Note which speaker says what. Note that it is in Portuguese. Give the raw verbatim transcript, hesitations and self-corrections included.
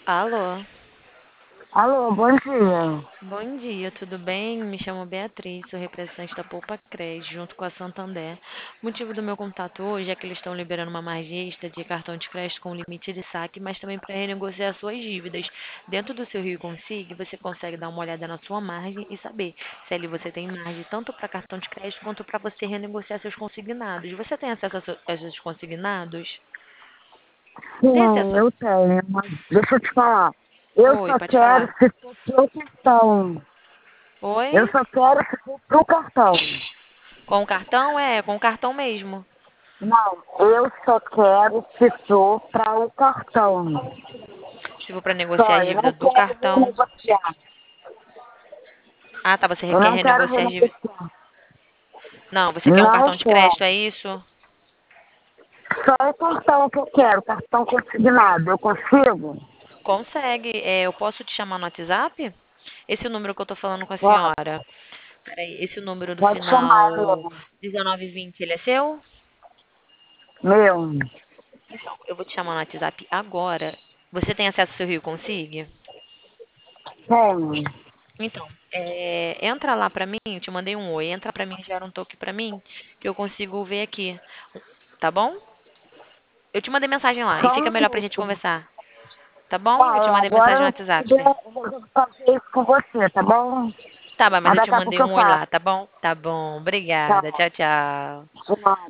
Speaker 1: Alô,
Speaker 2: Alô, bom dia.
Speaker 1: bom dia, tudo bem? Me chamo Beatriz, sou representante da Poupa Crédito, junto com a Santander. O motivo do meu contato hoje é que eles estão liberando uma margem extra de cartão de crédito com limite de saque, mas também para renegociar suas dívidas. Dentro do seu Rio Consigo, você consegue dar uma olhada na sua margem e saber se ali você tem margem tanto para cartão de crédito quanto para você renegociar seus consignados. Você tem acesso a, seu- a esses consignados? Tem
Speaker 2: Sim,
Speaker 1: acesso?
Speaker 2: eu tenho, mas deixa eu te falar. Eu
Speaker 1: Oi,
Speaker 2: só
Speaker 1: pode
Speaker 2: quero
Speaker 1: falar.
Speaker 2: se for pro cartão. Eu
Speaker 1: Oi?
Speaker 2: só quero se for pro cartão.
Speaker 1: Com o cartão? É, com o cartão mesmo.
Speaker 2: Não, eu só quero se for para o cartão.
Speaker 1: Se for para negociar
Speaker 2: Só,
Speaker 1: a
Speaker 2: eu não
Speaker 1: dívida do
Speaker 2: quero
Speaker 1: cartão.
Speaker 2: renegociar.
Speaker 1: Ah, tá. Você
Speaker 2: Eu
Speaker 1: quer
Speaker 2: não quero
Speaker 1: renegociar as dívidas.
Speaker 2: renegociar.
Speaker 1: Não, você quer um
Speaker 2: Não
Speaker 1: cartão de crédito, é
Speaker 2: quero.
Speaker 1: isso?
Speaker 2: Só o cartão que eu quero, cartão consignado. Eu consigo?
Speaker 1: Consegue. É, eu posso te chamar no WhatsApp? Esse número que eu tô falando com a
Speaker 2: Pode,
Speaker 1: senhora. Peraí, esse número do
Speaker 2: pode chamar,
Speaker 1: final
Speaker 2: meu.
Speaker 1: dezenove vinte, ele é seu?
Speaker 2: Meu,
Speaker 1: Então, eu vou te chamar no WhatsApp agora. Você tem acesso ao seu Rio Consigue?
Speaker 2: tenho.
Speaker 1: Então, é, entra lá pra mim, eu te mandei um oi, entra pra mim, gera um toque pra mim, que eu consigo ver aqui, tá bom? Eu te mandei mensagem lá, e
Speaker 2: Só um
Speaker 1: fica melhor pra gente
Speaker 2: minuto.
Speaker 1: conversar, tá bom? Eu te
Speaker 2: Tá,
Speaker 1: mandei mensagem no
Speaker 2: agora eu vou
Speaker 1: WhatsApp.
Speaker 2: poder eu vou fazer isso com você, tá bom?
Speaker 1: Tá bom, mas
Speaker 2: Mas
Speaker 1: eu te
Speaker 2: daqui a
Speaker 1: mandei
Speaker 2: pouco eu
Speaker 1: um oi lá,
Speaker 2: faço.
Speaker 1: tá bom? Tá bom,
Speaker 2: Tá,
Speaker 1: obrigada, tchau, tchau.
Speaker 2: de nada.